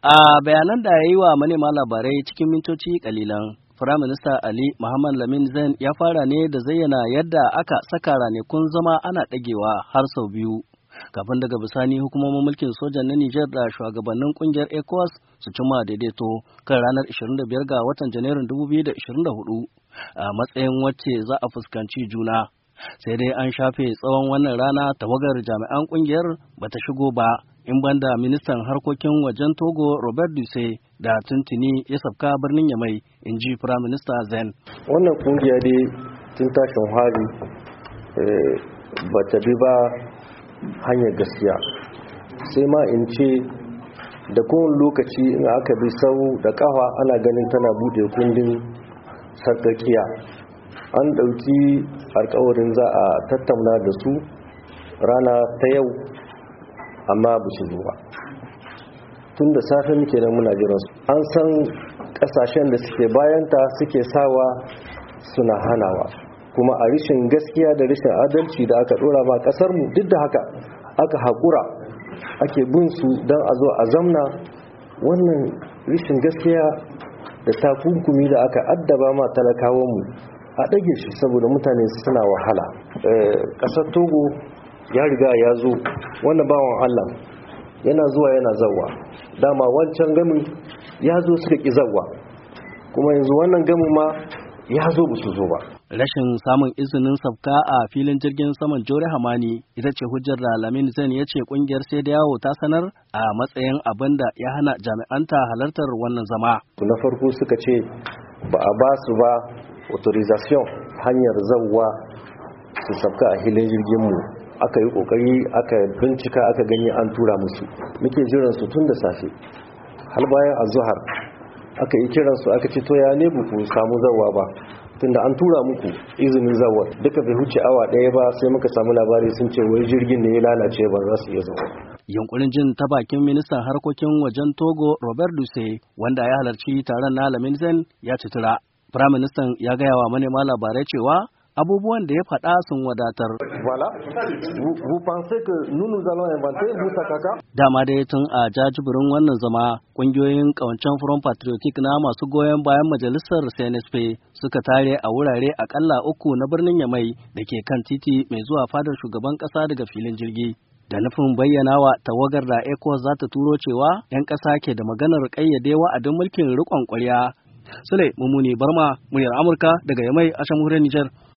A bayanan da ya yi wa manema labarai cikin mintoci kalilan, Firaminista Ali Muhammad Lamin Zain ya fara ne da zayyana yadda aka saka ranakun zama ana ɗagewa har sau biyu. Kafin daga bisani hukumomin mulkin sojan na Nijar da shugabannin kungiyar ECOWAS su cimma daidaito kan ranar 25 ga watan Janairun 2024 a matsayin wacce za a fuskanci juna. Sai dai an shafe tsawon wannan rana tawagar jami'an kungiyar bata shigo ba. In banda ministan harkokin wajen Togo Robert Duse da tuntuni ya sabka birnin Yamai, in ji Firaminista Zain. Wannan kungiya dai tun tashin hari ba ta bi ba hanyar gaskiya. Sai ma in ce da kowane lokaci in aka bi sau da kafa ana ganin tana bude kundin sarkakiya. An ɗauki alkawarin za a tattauna da su rana ta yau. Amma ba su zo ba tun da safe muke nan muna jiran su. An san kasashen da suke bayanta suke sawa suna hanawa, kuma a rishin gaskiya da rishin adalci da aka dora ma kasar mu, duk da haka aka haƙura ake bin su don a zo a zamna. Wannan rishin gaskiya da takunkumi da aka addaba ma talakawan mu a ɗage shi saboda mutane suna wahala. Ƙasar Togo ya riga ya zo, wannan bawan Allah yana zuwa yana zawa. Dama wancan gamin ya zo suka ƙi zawa, kuma yanzu wannan gamin ma ya zo ba su zo ba. Rashin samun izinin sabka a filin jirgin saman Jore Hamani ita ce hujjar da Lamin Zain ya ce kungiyar Sediyawo ta sanar a matsayin abin da ya hana jami'anta halartar wannan zama. Na farko suka ce ba a ba su ba authorization hanyar zawa su sabka a filin jirgin mu. Aka yi kokari aka bincika aka gani an tura musu, muke jiran su tun da safe har bayan azhar aka yi kiran su aka ce to ya ne ku samu zawa ba tunda an tura muku izinin zawa. Duka bai huce awa daya ba sai muka samu labari sun ce wai jirgin ne ya lalace ba za su iya zawa. Yunkurin jin ta bakin ministan harkokin wajen Togo Robert Duse wanda ya halarci taron na Lamin Zain ya citira. Firaministan ya gaya wa manema labarai cewa abubuwan da ya faɗa sun wadatar. Dama dai tun a jajibirin wannan zama, ƙungiyoyin ƙawancen Front Patriotic na masu goyon bayan majalisar CNSP suka tare a wurare akalla 3 na birnin Yamai da ke kan titi mai zuwa fadar shugaban ƙasa daga filin jirgi. Da nufin bayyana wa tawagar da ECOWAS za ta turo cewa 'yan ƙasa ke da maganar ƙayyade wa'adin mulkin riƙon ƙwarya. Sule Mumuni Barma, muryar Amurka daga Yamai a jamhuriyar Nijar.